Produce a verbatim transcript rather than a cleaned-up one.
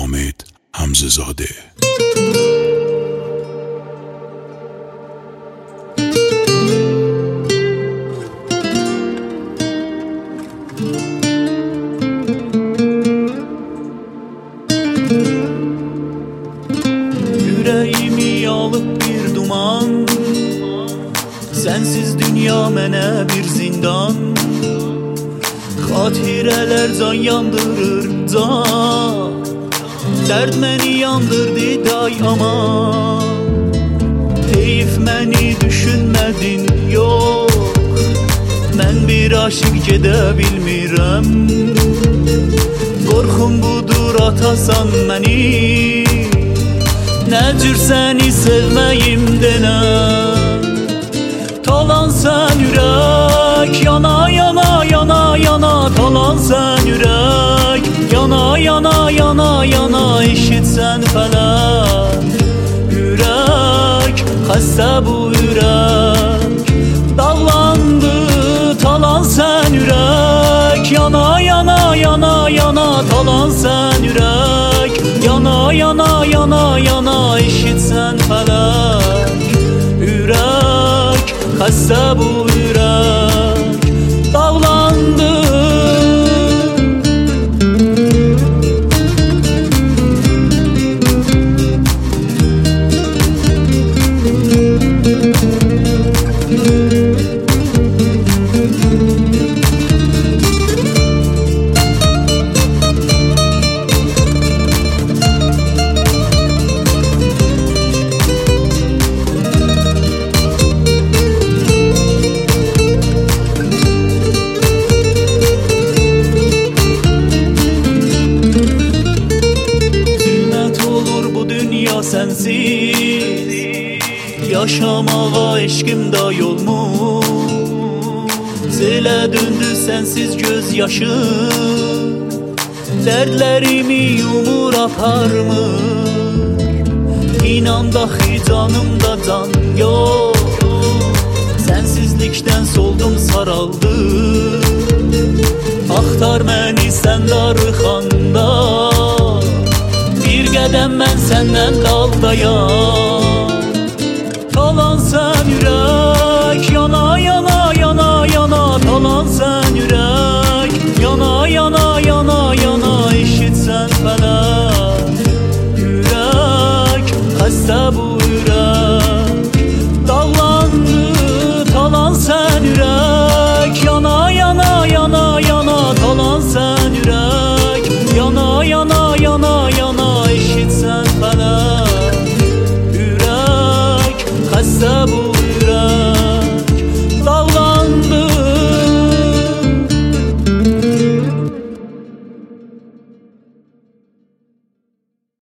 Hamid Hamzezade. Yüreğimi alıp bir duman, sensiz dünya mənə bir zindan. Xatirələr can yandırır can, dərd məni yandırdı day aman. Heyif məni düşünmədin yox, mən bir aşıq gedə bilmirəm. Qorxum budur atasan məni, nə cür səni sevməyim denəm. Talan sən ürək, yana yana yana yana. Talan sən ürək, yana yana yana yana. Eşitsən fələk, ürək, xəstə bu ürək dağlandı. Talan sən ürək, yana yana yana yana. Talan sən ürək, yana yana yana yana. Eşitsən fələk, ürək, xəstə bu ürək dağlandı. Sensiz yaşamağa eşkim da yolmuş. Selə döndü sensiz göz yaşım, dərdlərimi yumur aparmır. İnan daxi canımda can yox, sensizlikdən soldum saraldım. Axtar məni sən darıxanda, bir qədəm mən səndən qaldayam.